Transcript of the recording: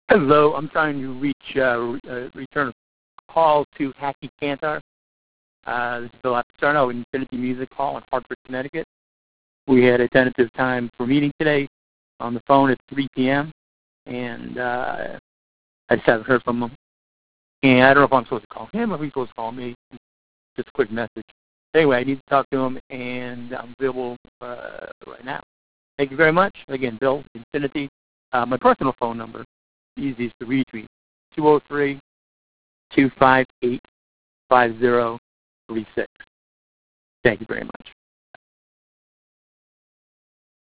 Hello, I'm trying to return a call to Hacky Cantar. This is Bill Appicerno in Infinity Music Hall in Hartford, Connecticut. We had a tentative time for meeting today on the phone at 3 p.m., and I just haven't heard from him. And I don't know if I'm supposed to call him or if he's supposed to call me. Just a quick message. Anyway, I need to talk to him, and I'm available right now. Thank you very much. Again, Bill, Infinity. My personal phone number, easiest to reach me, 203-258-5036. Thank you very much.